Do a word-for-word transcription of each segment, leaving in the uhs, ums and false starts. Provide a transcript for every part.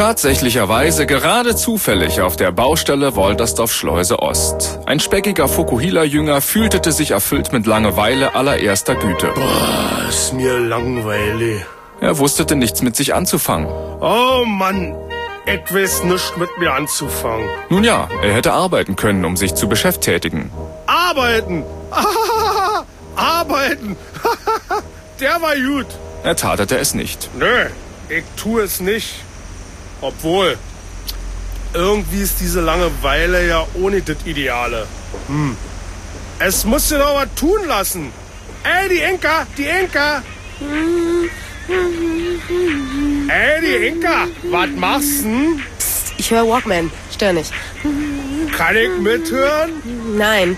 Tatsächlicherweise gerade zufällig auf der Baustelle Woltersdorf-Schleuse Ost. Ein speckiger Fukuhila-Jünger fühlte sich erfüllt mit Langeweile allererster Güte. Boah, ist mir langweilig. Er wusste nichts mit sich anzufangen. Oh Mann, ich weiß nichts mit mir anzufangen. Nun ja, er hätte arbeiten können, um sich zu beschäftigen. Arbeiten! Arbeiten! Der war gut. Er tatete es nicht. Nö, ich tue es nicht. Obwohl, irgendwie ist diese Langeweile ja ohne das Ideale. Hm. Es muss dir doch was tun lassen. Ey, die Inka, die Inka! Ey, die Inka, was machst du? Psst, ich höre Walkman, stör nicht. Kann ich mithören? Nein.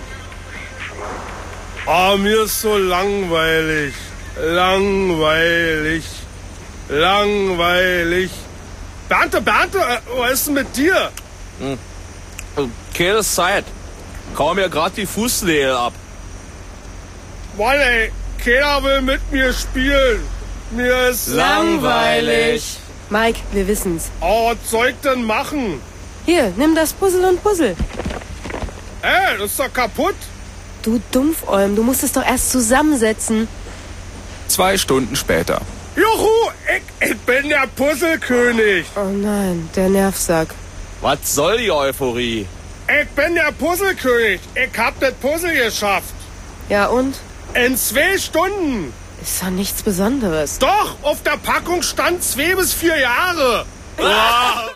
Oh, mir ist so langweilig. Langweilig. Langweilig. Bernte, Bernte, äh, was ist denn mit dir? Hm. Keine Zeit. Kaum mir grad die Fußnägel ab. Mann, ey, keiner will mit mir spielen. Mir ist langweilig. Mike, wir wissen's. Oh, was soll ich denn machen? Hier, nimm das Puzzle und Puzzle. Ey, das ist doch kaputt. Du Dumpfolm, du musst es doch erst zusammensetzen. Zwei Stunden später. Juhu, ich, ich bin der Puzzlekönig. Oh nein, der Nervsack. Was soll die Euphorie? Ich bin der Puzzlekönig. Ich hab das Puzzle geschafft. Ja und? In zwei Stunden. Ist doch nichts Besonderes. Doch, auf der Packung stand zwei bis vier Jahre.